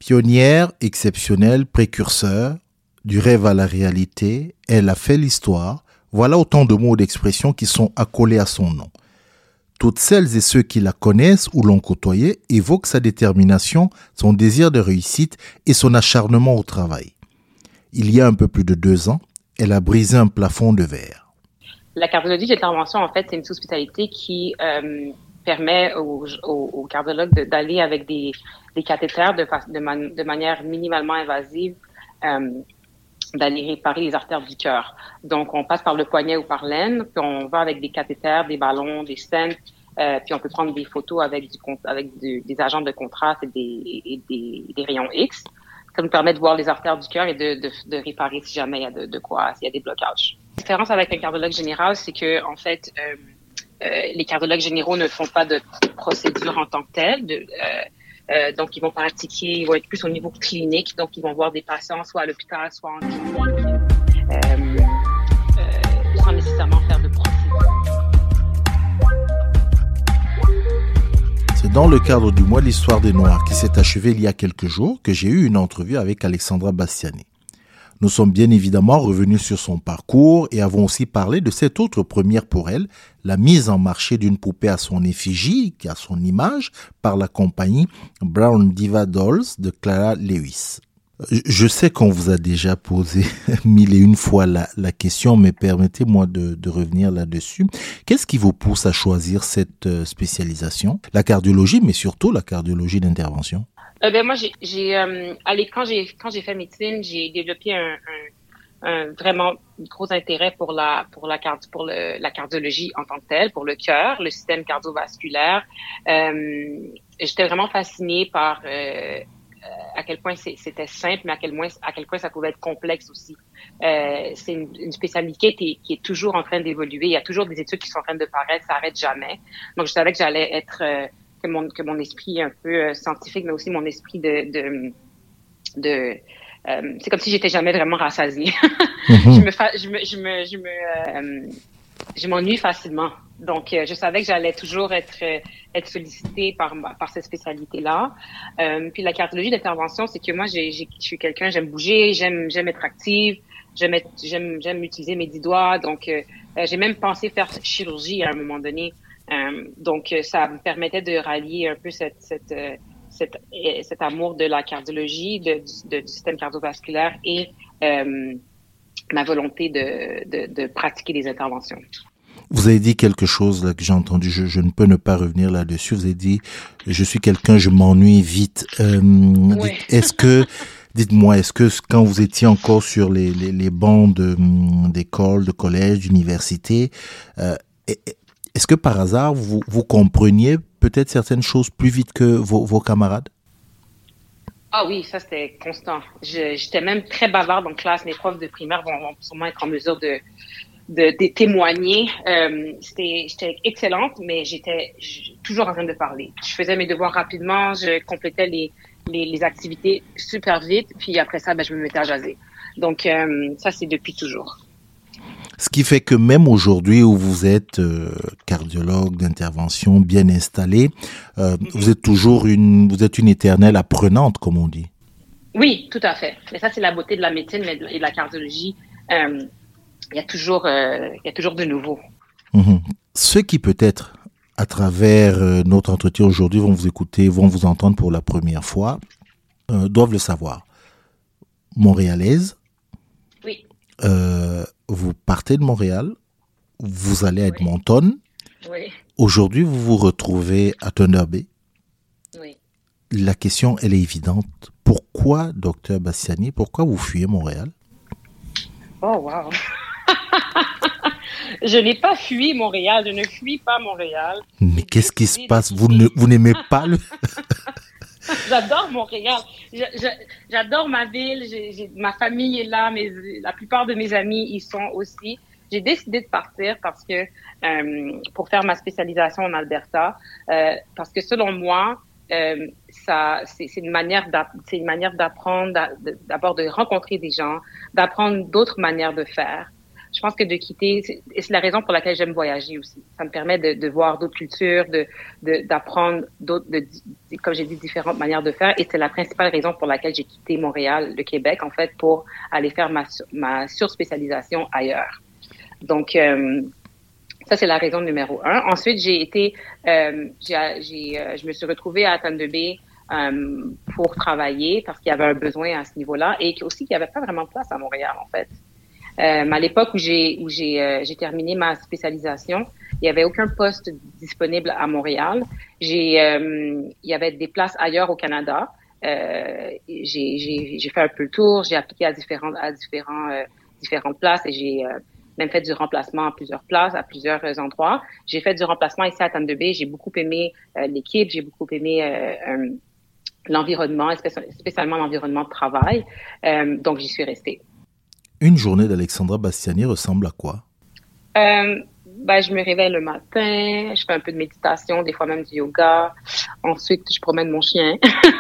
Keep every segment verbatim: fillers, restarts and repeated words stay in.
Pionnière, exceptionnelle, précurseur, du rêve à la réalité, elle a fait l'histoire. Voilà autant de mots d'expression qui sont accolés à son nom. Toutes celles et ceux qui la connaissent ou l'ont côtoyée évoquent sa détermination, son désir de réussite et son acharnement au travail. Il y a un peu plus de deux ans, elle a brisé un plafond de verre. La cardiologie d'intervention, en fait, c'est une sous-spécialité qui euh, permet aux, aux, aux cardiologues de, d'aller avec des, des cathéters de, de, man, de manière minimalement invasive, euh, d'aller réparer les artères du cœur. Donc, on passe par le poignet ou par l'aine, puis on va avec des cathéters, des ballons, des stents, euh, puis on peut prendre des photos avec, du, avec du, des agents de contraste et des, et des, des rayons X. Ça nous permet de voir les artères du cœur et de, de, de réparer si jamais il y a de, de quoi, s'il y a des blocages. La différence avec un cardiologue général, c'est que, en fait, euh, euh, les cardiologues généraux ne font pas de procédure en tant que telle. De, euh, Euh, donc, ils vont pratiquer, ils vont être plus au niveau clinique. Donc, ils vont voir des patients soit à l'hôpital, soit en clinique, euh, euh, sans nécessairement faire de procédure. C'est dans le cadre du mois de l'histoire des Noirs qui s'est achevé il y a quelques jours que j'ai eu une entrevue avec Alexandra Bastiani. Nous sommes bien évidemment revenus sur son parcours et avons aussi parlé de cette autre première pour elle, la mise en marché d'une poupée à son effigie, à son image, par la compagnie Brown Diva Dolls de Clara Lewis. Je sais qu'on vous a déjà posé mille et une fois la, la question, mais permettez-moi de, de revenir là-dessus. Qu'est-ce qui vous pousse à choisir cette spécialisation, la cardiologie, mais surtout la cardiologie d'intervention? Euh, ben moi, j'ai, j'ai euh, allez, quand j'ai quand j'ai fait médecine, j'ai développé un, un, un vraiment gros intérêt pour la pour la cardi, pour le, la cardiologie en tant que telle, pour le cœur, le système cardiovasculaire. Euh, j'étais vraiment fascinée par euh, à quel point c'est, c'était simple, mais à quel point à quel point ça pouvait être complexe aussi. Euh, c'est une, une spécialité qui est, qui est toujours en train d'évoluer. Il y a toujours des études qui sont en train de paraître, ça arrête jamais. Donc, je savais que j'allais être euh, que mon que mon esprit un peu euh, scientifique, mais aussi mon esprit de de de euh, c'est comme si j'étais jamais vraiment rassasiée. Mm-hmm. je me fa- je me je me je me euh, je m'ennuie facilement. Donc euh, je savais que j'allais toujours être euh, être sollicitée par par cette spécialité là. Euh, puis la cardiologie d'intervention, c'est que moi j'ai, j'ai je suis quelqu'un, j'aime bouger, j'aime j'aime être active, j'aime être, j'aime j'aime utiliser mes dix doigts. Donc euh, j'ai même pensé faire chirurgie à un moment donné. Euh, donc, ça me permettait de rallier un peu cette, cette, euh, cette, euh, cet amour de la cardiologie, de, de, du système cardiovasculaire et euh, ma volonté de, de, de pratiquer des interventions. Vous avez dit quelque chose là, que j'ai entendu, je, je ne peux ne pas revenir là-dessus. Vous avez dit, je suis quelqu'un, je m'ennuie vite. Euh, ouais. dites, est-ce que, dites-moi, est-ce que quand vous étiez encore sur les, les, les bancs de, d'école, de collège, d'université, euh, est-ce que par hasard, vous, vous compreniez peut-être certaines choses plus vite que vos, vos camarades? Ah oui, ça c'était constant. Je, j'étais même très bavarde en classe. Mes profs de primaire vont, vont sûrement être en mesure de, de, de témoigner. Euh, c'était, j'étais excellente, mais j'étais je, toujours en train de parler. Je faisais mes devoirs rapidement, je complétais les, les, les activités super vite, puis après ça, ben, je me mettais à jaser. Donc euh, ça, c'est depuis toujours. Ce qui fait que même aujourd'hui où vous êtes euh, cardiologue d'intervention bien installé, euh, mm-hmm. vous êtes toujours une, vous êtes une éternelle apprenante, comme on dit. Oui, tout à fait. Mais ça, c'est la beauté de la médecine et de la cardiologie. Euh, il y a toujours, euh, il y a toujours de nouveau. Mm-hmm. Ceux qui peut-être, à travers euh, notre entretien aujourd'hui, vont vous écouter, vont vous entendre pour la première fois, euh, doivent le savoir. Montréalaise. Oui. Euh, vous partez de Montréal, vous allez à Edmonton. Oui. Aujourd'hui, vous vous retrouvez à Thunder Bay. Oui. La question, elle est évidente. Pourquoi, docteur Bastiani, pourquoi vous fuyez Montréal? Oh, wow! Je n'ai pas fui Montréal, je ne fuis pas Montréal. Mais qu'est-ce qui se passe? Vous, ne, vous n'aimez pas le... J'adore Montréal. Je, je, j'adore ma ville. J'ai, j'ai, ma famille est là. Mes, la plupart de mes amis y sont aussi. J'ai décidé de partir parce que euh, pour faire ma spécialisation en Alberta, euh, parce que selon moi, euh, ça, c'est, c'est une manière, c'est une manière d'apprendre, d'abord de rencontrer des gens, d'apprendre d'autres manières de faire. je pense que de quitter, c'est, et c'est la raison pour laquelle j'aime voyager aussi. Ça me permet de, de voir d'autres cultures, de, de d'apprendre d'autres, de, de, comme j'ai dit, différentes manières de faire. Et c'est la principale raison pour laquelle j'ai quitté Montréal, le Québec, en fait, pour aller faire ma ma surspécialisation ailleurs. Donc euh, ça, c'est la raison numéro un. Ensuite, j'ai été, euh, j'ai, j'ai, euh, je me suis retrouvée à Thunder Bay euh, pour travailler parce qu'il y avait un besoin à ce niveau-là et aussi qu'il n'y avait pas vraiment de place à Montréal, en fait. Euh, à l'époque où j'ai où j'ai euh, j'ai terminé ma spécialisation, il y avait aucun poste disponible à Montréal. J'ai euh, il y avait des places ailleurs au Canada. Euh, j'ai j'ai j'ai fait un peu le tour. J'ai appliqué à différentes à différents euh, différentes places et j'ai euh, même fait du remplacement à plusieurs places, à plusieurs euh, endroits. J'ai fait du remplacement ici à Thunder Bay. J'ai beaucoup aimé euh, l'équipe. J'ai beaucoup aimé euh, euh, l'environnement, spécialement l'environnement de travail. Euh, donc j'y suis restée. Une journée d'Alexandra Bastiani ressemble à quoi? Euh, ben, je me réveille le matin, je fais un peu de méditation, des fois même du yoga. Ensuite, je promène mon chien.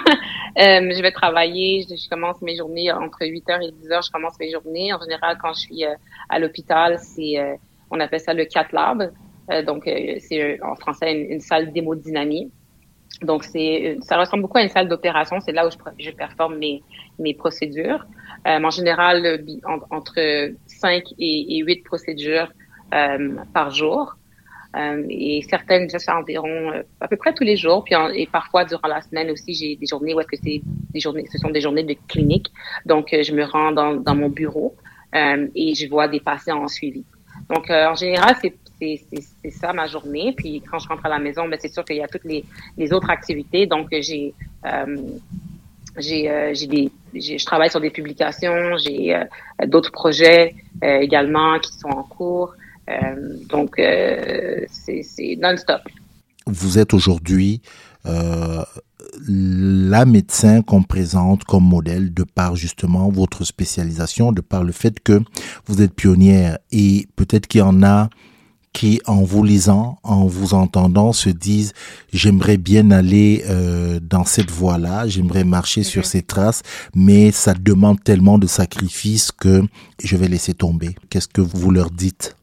euh, je vais travailler, je, je commence mes journées entre huit heures et dix heures, je commence mes journées. En général, quand je suis euh, à l'hôpital, c'est euh, on appelle ça le cath lab. Euh, donc, euh, c'est euh, en français une, une salle d'hémodynamie. Donc, c'est, ça ressemble beaucoup à une salle d'opération. C'est là où je, je performe mes, mes procédures. Euh, en général, en, entre cinq et, et huit procédures euh, par jour. Euh, et certaines, je fais environ euh, à peu près tous les jours. Puis en, et parfois, durant la semaine aussi, j'ai des journées où est-ce que c'est des journées, ce sont des journées de clinique. Donc, euh, je me rends dans, dans mon bureau euh, et je vois des patients en suivi. Donc, euh, en général, c'est C'est, c'est, c'est ça ma journée. Puis quand je rentre à la maison, ben c'est sûr qu'il y a toutes les, les autres activités. Donc j'ai euh, j'ai euh, j'ai des j'ai, je travaille sur des publications, j'ai euh, d'autres projets euh, également qui sont en cours. Euh, donc euh, c'est c'est non-stop. Vous êtes aujourd'hui euh, la médecin qu'on présente comme modèle de par justement votre spécialisation, de par le fait que vous êtes pionnière et peut-être qu'il y en a qui, en vous lisant, en vous entendant, se disent « j'aimerais bien aller euh, dans cette voie-là, j'aimerais marcher mm-hmm. sur ces traces, mais ça demande tellement de sacrifices que je vais laisser tomber ». Qu'est-ce que vous leur dites?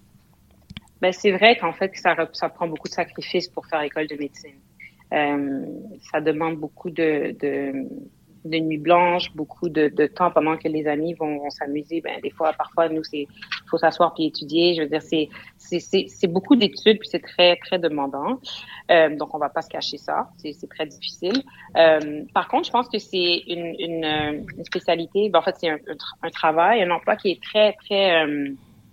Ben, c'est vrai qu'en fait, ça, ça prend beaucoup de sacrifices pour faire école de médecine. Euh, ça demande beaucoup de... de de nuit blanche, beaucoup de, de temps pendant que les amis vont, vont s'amuser. Ben, des fois, parfois, nous, c'est, faut s'asseoir puis étudier. Je veux dire, c'est, c'est, c'est, c'est beaucoup d'études puis c'est très, très demandant. Euh, donc, on va pas se cacher ça. C'est, c'est très difficile. Euh, par contre, je pense que c'est une, une, une spécialité. Ben, en fait, c'est un, un, un travail, un emploi qui est très, très, euh,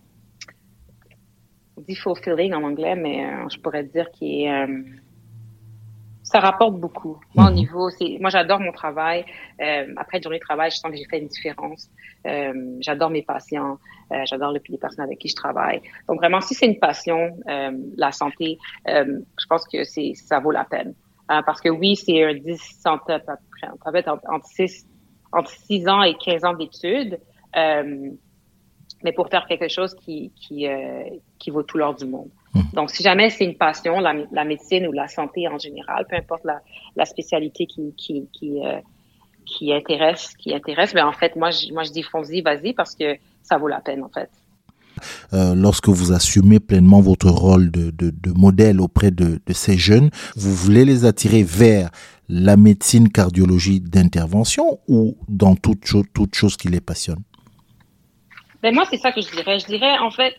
on dit fulfilling en anglais, mais euh, je pourrais dire qui est, euh, ça rapporte beaucoup. Moi, au niveau, c'est, moi, j'adore mon travail. Euh, après une journée de travail, je sens que j'ai fait une différence. Euh, j'adore mes patients. Euh, j'adore le, les personnes avec qui je travaille. Donc, vraiment, si c'est une passion, euh, la santé, euh, je pense que c'est, ça vaut la peine. Euh, parce que oui, c'est un dix, entre, en fait, entre six, entre six ans et quinze ans d'études. Euh, mais pour faire quelque chose qui, qui, euh, qui vaut tout l'or du monde. Donc, si jamais c'est une passion, la, la médecine ou la santé en général, peu importe la, la spécialité qui, qui, qui, euh, qui intéresse, qui intéresse, ben en fait, moi, je, moi, je dis fonce-y, vas-y, parce que ça vaut la peine, en fait. Euh, lorsque vous assumez pleinement votre rôle de, de, de modèle auprès de, de ces jeunes, vous voulez les attirer vers la médecine cardiologie d'intervention ou dans toute, cho- toute chose qui les passionne? Ben moi, c'est ça que je dirais. Je dirais, en fait,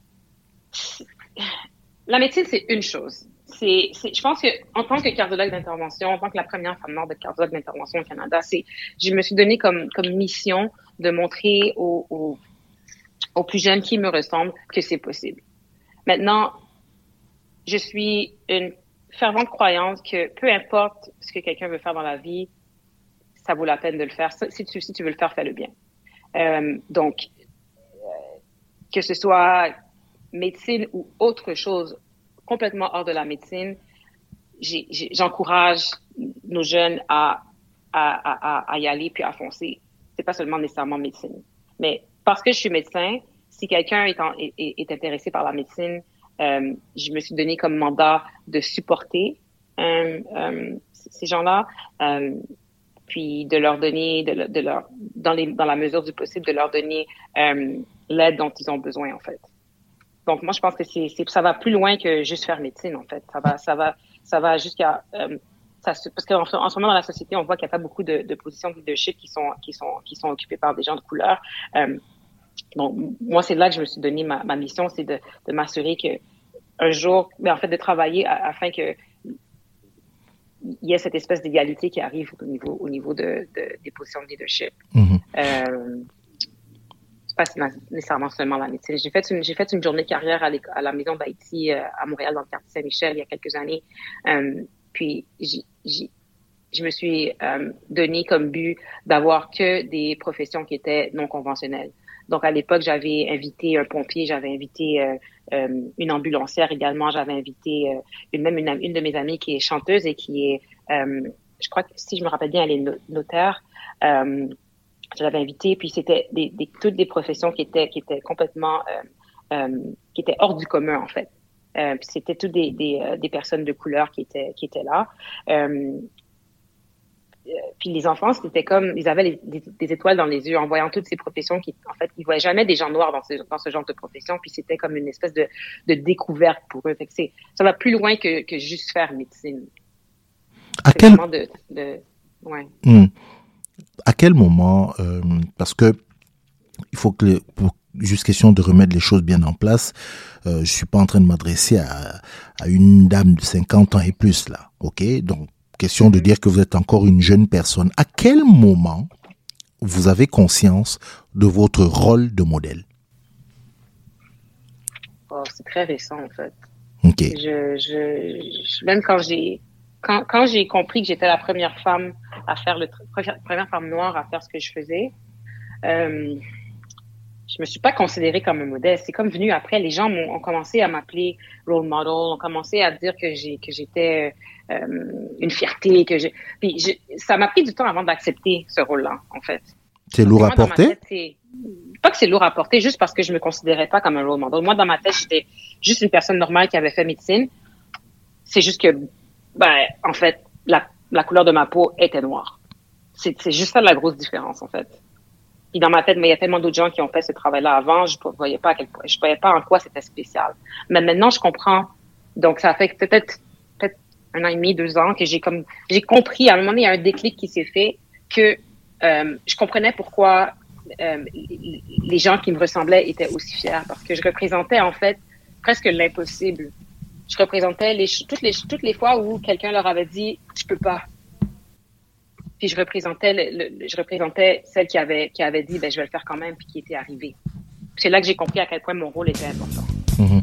la médecine, c'est une chose. C'est, c'est, je pense que en tant que cardiologue d'intervention, en tant que la première femme noire de cardiologue d'intervention au Canada, c'est, je me suis donné comme comme mission de montrer aux, aux, aux plus jeunes qui me ressemblent que c'est possible. Maintenant, je suis une fervente croyante que peu importe ce que quelqu'un veut faire dans la vie, ça vaut la peine de le faire. Si tu si tu veux le faire, fais-le bien. Euh, donc, euh, que ce soit médecine ou autre chose complètement hors de la médecine, j'ai, j'ai, j'encourage nos jeunes à, à, à, à y aller puis à foncer. C'est pas seulement nécessairement médecine. Mais parce que je suis médecin, si quelqu'un est, en, est, est intéressé par la médecine, euh, je me suis donné comme mandat de supporter euh, euh, ces gens-là, euh, puis de leur donner, de, de leur, dans, les, dans la mesure du possible, de leur donner euh, l'aide dont ils ont besoin, en fait. Donc, moi, je pense que c'est, c'est, ça va plus loin que juste faire médecine, en fait. Ça va, ça va, ça va jusqu'à, euh, ça se, parce qu'en en ce moment, dans la société, on voit qu'il n'y a pas beaucoup de, de positions de leadership qui sont, qui sont, qui sont occupées par des gens de couleur. Euh, donc, moi, c'est là que je me suis donné ma, ma mission, c'est de, de m'assurer que un jour, ben, en fait, de travailler à, afin que il y ait cette espèce d'égalité qui arrive au niveau, au niveau de, de des positions de leadership. Mm-hmm. Euh, pas nécessairement seulement la médecine. J'ai fait une, j'ai fait une journée de carrière à, à la Maison d'Haïti euh, à Montréal, dans le quartier Saint-Michel, il y a quelques années. Euh, puis, j'ai, j'ai, je me suis euh, donné comme but d'avoir que des professions qui étaient non conventionnelles. Donc, à l'époque, j'avais invité un pompier, j'avais invité euh, euh, une ambulancière également, j'avais invité euh, une, même une, une de mes amies qui est chanteuse et qui est, euh, je crois que si je me rappelle bien, elle est notaire. Euh, Je l'avais invité, puis c'était des, des, toutes des professions qui étaient, qui étaient complètement, euh, euh, qui étaient hors du commun, en fait. Euh, puis c'était toutes des, des, euh, des personnes de couleur qui étaient, qui étaient là. Euh, puis les enfants, c'était comme, ils avaient les, des, des étoiles dans les yeux en voyant toutes ces professions qui, en fait, ils voyaient jamais des gens noirs dans ce, dans ce genre de profession, puis c'était comme une espèce de, de découverte pour eux. Fait que c'est, ça va plus loin que, que juste faire médecine. À c'est quel... vraiment de, de, ouais. Mmh. À quel moment, euh, parce que il faut que, les, pour, juste question de remettre les choses bien en place, euh, je suis pas en train de m'adresser à, à une dame de cinquante ans et plus là, ok? Donc, question de dire que vous êtes encore une jeune personne. À quel moment vous avez conscience de votre rôle de modèle? Oh, c'est très récent en fait. Ok. Je, je, je même quand j'ai quand, quand j'ai compris que j'étais la première femme à faire le première, première femme noire à faire ce que je faisais, euh, je me suis pas considérée comme un modèle. C'est comme venu après. Les gens m'ont, ont commencé à m'appeler role model, ont commencé à dire que j'ai que j'étais euh, une fierté, que j'ai. Puis je, ça m'a pris du temps avant d'accepter ce rôle-là, en fait. C'est lourd à porter? Tête, c'est... Pas que c'est lourd à porter, juste parce que je me considérais pas comme un role model. Moi, dans ma tête, j'étais juste une personne normale qui avait fait médecine. C'est juste que, ben, en fait, la, la couleur de ma peau était noire. C'est, c'est juste ça la grosse différence, en fait. Puis dans ma tête, mais il y a tellement d'autres gens qui ont fait ce travail-là avant, je ne voyais pas à quel point, je voyais pas en quoi c'était spécial. Mais maintenant, je comprends. Donc, ça fait peut-être, peut-être un an et demi, deux ans que j'ai comme, j'ai compris, à un moment donné, il y a un déclic qui s'est fait que, euh, je comprenais pourquoi, euh, les gens qui me ressemblaient étaient aussi fiers. Parce que je représentais, en fait, presque l'impossible. Je représentais les, toutes les, toutes les fois où quelqu'un leur avait dit, je peux pas. Puis je représentais, le, le, je représentais celle qui avait, qui avait dit, ben, je vais le faire quand même, puis qui était arrivée. Puis c'est là que j'ai compris à quel point mon rôle était important. Mmh.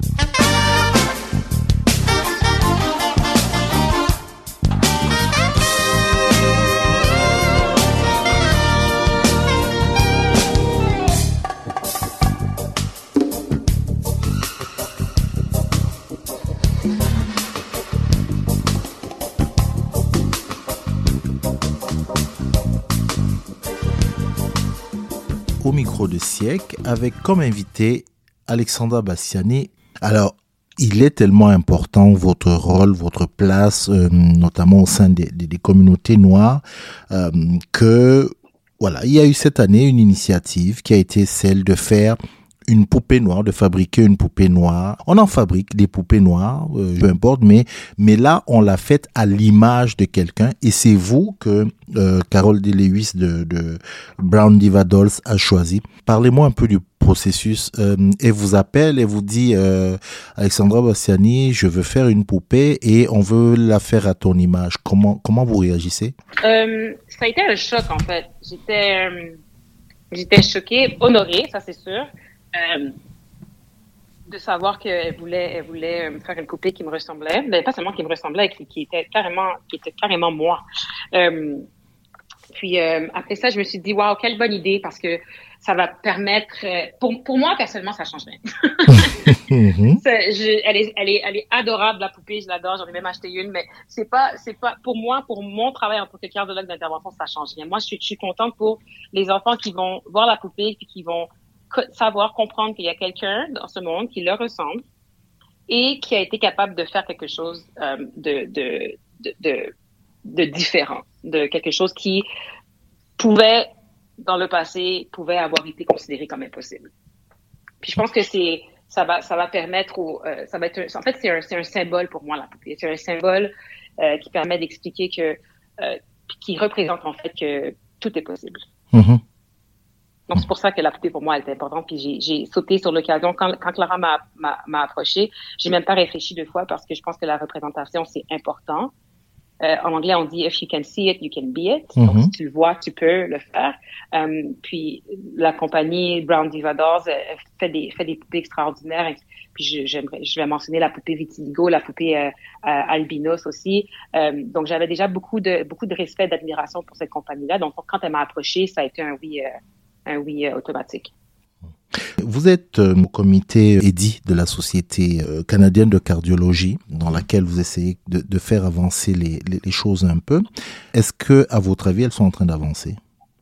Au micro de Siècle, avec comme invité Alexandra Bassiani. Alors, il est tellement important votre rôle, votre place, euh, notamment au sein des, des, des communautés noires, euh, que voilà, il y a eu cette année une initiative qui a été celle de faire une poupée noire, de fabriquer une poupée noire. On en fabrique des poupées noires, euh, peu importe, mais mais là on l'a faite à l'image de quelqu'un et c'est vous que euh, Carole Delewis de, de Brown Diva Dolls a choisi. Parlez-moi un peu du processus. Euh, elle vous appelle et vous dit euh, Alexandra Bassiani, je veux faire une poupée et on veut la faire à ton image. Comment comment vous réagissez? Euh, ça a été un choc en fait. J'étais euh, j'étais choquée, honorée, ça c'est sûr. Euh, de savoir qu'elle voulait, elle voulait me faire une poupée qui me ressemblait, mais pas seulement qui me ressemblait, qui, qui était carrément, qui était carrément moi. Euh, puis euh, après ça, je me suis dit waouh, quelle bonne idée parce que ça va permettre, euh, pour pour moi personnellement, ça change rien. mm-hmm. je, elle est, elle est, elle est adorable la poupée, je l'adore, j'en ai même acheté une, mais c'est pas, c'est pas pour moi, pour mon travail en tant que cardiologue d'intervention, ça change rien. Moi, je suis, je suis contente pour les enfants qui vont voir la poupée puis qui vont savoir comprendre qu'il y a quelqu'un dans ce monde qui leur ressemble et qui a été capable de faire quelque chose euh, de, de, de, de, de différent, de quelque chose qui pouvait, dans le passé, pouvait avoir été considéré comme impossible. Puis je pense que c'est ça va ça va permettre au euh, ça va être un, en fait c'est un c'est un symbole pour moi la poupée. C'est un symbole euh, qui permet d'expliquer que euh, qui représente en fait que tout est possible. Mm-hmm. Donc c'est pour ça que la poupée pour moi elle est importante. Puis j'ai j'ai sauté sur l'occasion quand quand Clara m'a m'a m'a approché, j'ai même pas réfléchi deux fois parce que je pense que la représentation c'est important. Euh, en anglais, on dit if you can see it, you can be it. Mm-hmm. Donc, si tu le vois, tu peux le faire. Um, puis, la compagnie Brown Diva Dolls euh, fait des fait des poupées extraordinaires. Puis, je, j'aimerais, je vais mentionner la poupée Vitiligo, la poupée euh, euh, Albinos aussi. Um, donc, j'avais déjà beaucoup de beaucoup de respect, d'admiration pour cette compagnie-là. Donc, quand elle m'a approchée, ça a été un oui, euh, un oui euh, automatique. Vous êtes euh, au comité E D I de la Société euh, canadienne de cardiologie, dans laquelle vous essayez de, de faire avancer les, les, les choses un peu. Est-ce que, à votre avis, elles sont en train d'avancer?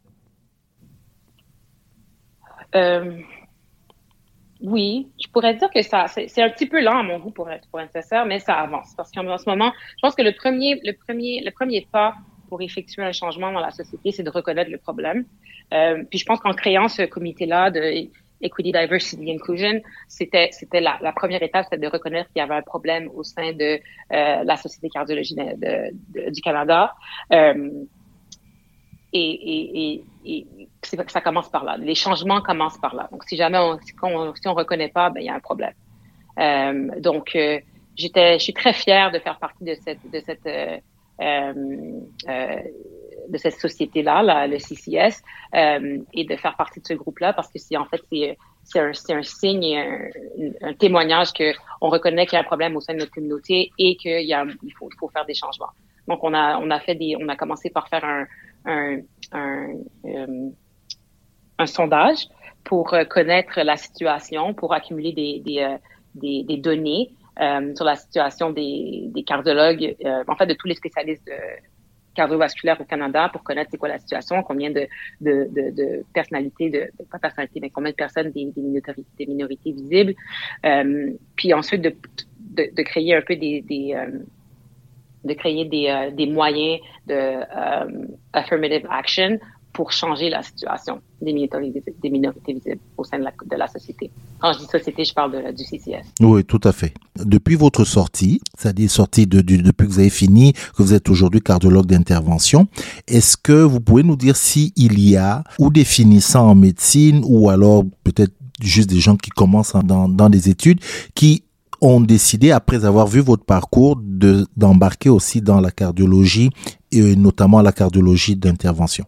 Euh, oui, je pourrais dire que ça, c'est, c'est un petit peu lent à mon goût pour être, pour être sincère, mais ça avance. Parce qu'en ce moment, je pense que le premier, le premier, le premier pas pour effectuer un changement dans la société, c'est de reconnaître le problème. Euh, puis je pense qu'en créant ce comité-là de Equity, Diversity, Inclusion, c'était c'était la, la première étape, c'était de reconnaître qu'il y avait un problème au sein de euh, la Société de cardiologie de, de, de, du Canada. Euh, et, et, et, et c'est, ça commence par là. Les changements commencent par là. Donc, si jamais on, si on, si on reconnaît pas, ben il y a un problème. Euh, donc, euh, j'étais, je suis très fière de faire partie de cette de cette euh, euh, euh, de cette société-là, la, le C C S, euh, et de faire partie de ce groupe-là parce que c'est en fait c'est c'est un, c'est un signe et un, un témoignage que on reconnaît qu'il y a un problème au sein de notre communauté et qu'il y a il faut il faut faire des changements. Donc on a on a fait des on a commencé par faire un un un, euh, un sondage pour connaître la situation, pour accumuler des des euh, des, des données euh, sur la situation des des cardiologues, euh, en fait de tous les spécialistes de cardiovasculaire au Canada pour connaître c'est quoi la situation, combien de de de, de personnalités, de, de pas personnalités, mais combien de personnes des, des minorités des minorités visibles, euh, puis ensuite de, de de créer un peu des des euh, de créer des euh, des moyens de euh, affirmative action pour changer la situation des minorités, des minorités visibles au sein de la, de la société. Quand je dis société, je parle de, du C C S. Oui, tout à fait. Depuis votre sortie, c'est-à-dire sortie de, de, depuis que vous avez fini, que vous êtes aujourd'hui cardiologue d'intervention, est-ce que vous pouvez nous dire s'il y a, ou des finissants en médecine, ou alors peut-être juste des gens qui commencent dans, dans des études, qui ont décidé, après avoir vu votre parcours, de, d'embarquer aussi dans la cardiologie, et notamment la cardiologie d'intervention?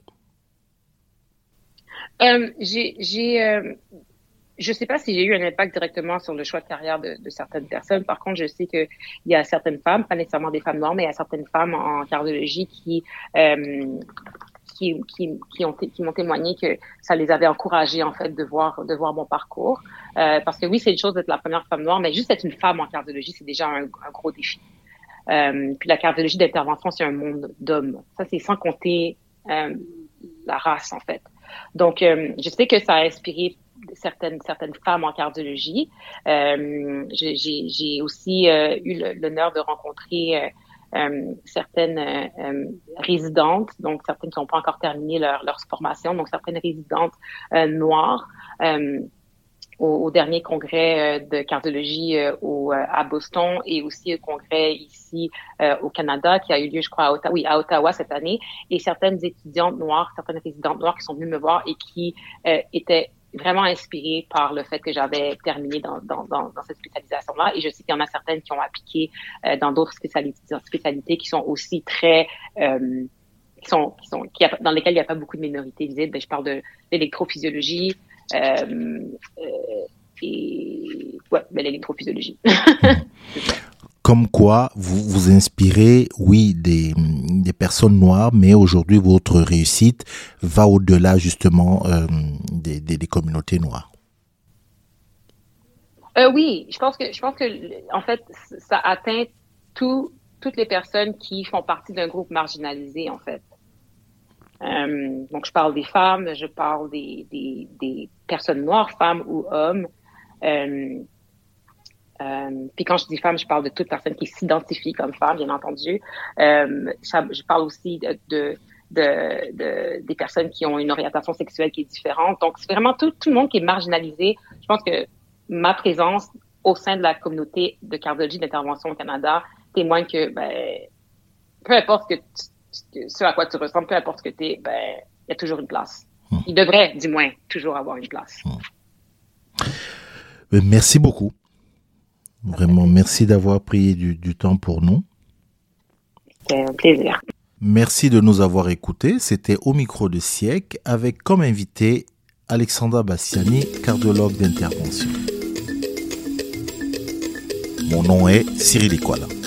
Euh, j'ai, j'ai, euh, je sais pas si j'ai eu un impact directement sur le choix de carrière de, de certaines personnes. Par contre, je sais que il y a certaines femmes, pas nécessairement des femmes noires, mais il y a certaines femmes en cardiologie qui, euh, qui, qui, qui ont, qui m'ont témoigné que ça les avait encouragées en fait de voir, de voir mon parcours. Euh, parce que oui, c'est une chose d'être la première femme noire, mais juste être une femme en cardiologie, c'est déjà un, un gros défi. Euh, puis la cardiologie d'intervention, c'est un monde d'hommes. Ça, c'est sans compter euh, la race en fait. Donc, euh, je sais que ça a inspiré certaines certaines femmes en cardiologie. Euh, j'ai, j'ai, j'ai aussi euh, eu l'honneur de rencontrer euh, euh, certaines euh, résidentes, donc certaines qui n'ont pas encore terminé leur, leur formation, donc certaines résidentes euh, noires. Euh, Au, au dernier congrès de cardiologie euh, au, à Boston et aussi au congrès ici euh, au Canada qui a eu lieu, je crois, à Ottawa, oui, à Ottawa cette année. Et certaines étudiantes noires, certaines résidentes noires qui sont venues me voir et qui euh, étaient vraiment inspirées par le fait que j'avais terminé dans, dans, dans, dans cette spécialisation-là. Et je sais qu'il y en a certaines qui ont appliqué euh, dans d'autres spécialités, spécialités qui sont aussi très... Euh, qui sont, qui sont, qui a, dans lesquelles il n'y a pas beaucoup de minorités visibles. Ben, je parle de l'électrophysiologie, Euh, euh, et ouais, mais l'électrophysiologie. Comme quoi, vous vous inspirez, oui, des, des personnes noires, mais aujourd'hui, votre réussite va au-delà, justement, euh, des, des, des communautés noires. Euh, oui, je pense que, je pense que, en fait, ça atteint tout, toutes les personnes qui font partie d'un groupe marginalisé, en fait. Euh, donc, je parle des femmes, je parle des, des, des personnes noires, femmes ou hommes. Euh, euh, puis quand je dis femme, je parle de toute personne qui s'identifie comme femme, bien entendu. Euh, ça, je parle aussi de, de, de, de, des personnes qui ont une orientation sexuelle qui est différente. Donc, c'est vraiment tout, tout le monde qui est marginalisé. Je pense que ma présence au sein de la communauté de cardiologie d'intervention au Canada témoigne que, ben, peu importe que tu, ce à quoi tu ressembles, peu importe ce que tu es, ben, il y a toujours une place. Mmh. Il devrait, du moins, toujours avoir une place. Mmh. Merci beaucoup. Vraiment, merci d'avoir pris du, du temps pour nous. C'était un plaisir. Merci de nous avoir écoutés. C'était Au micro de Siècle avec comme invité Alexandra Bassiani, cardiologue d'intervention. Mon nom est Cyril Ekwala.